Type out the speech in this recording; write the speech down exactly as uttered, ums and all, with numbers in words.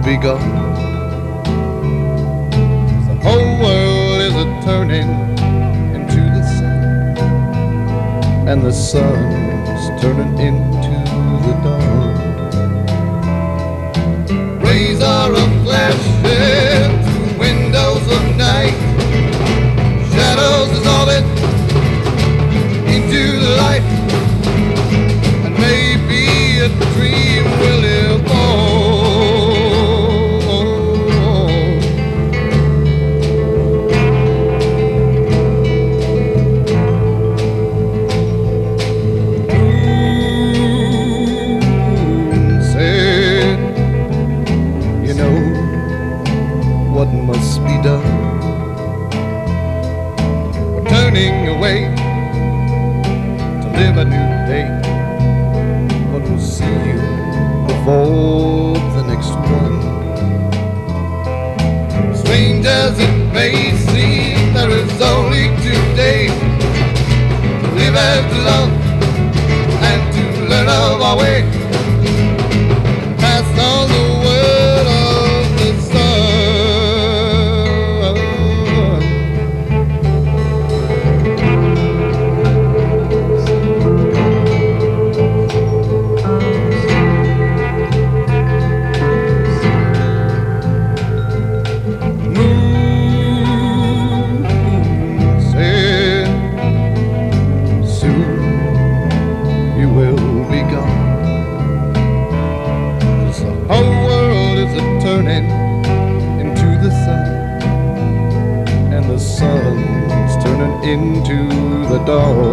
be gone. The whole world is a turning into the sun, and the sun's turning into the dawn. Rays are a flashing through windows of night. Shadows dissolving into the light, and maybe a dream will live on. What must be done? We're turning away to live a new day, but we'll see you before the next one. Strange as it may seem, there is only today to live and to love and to learn of our way. Pass on the word of the sun. Turning into the sun, and the sun's turning into the dawn.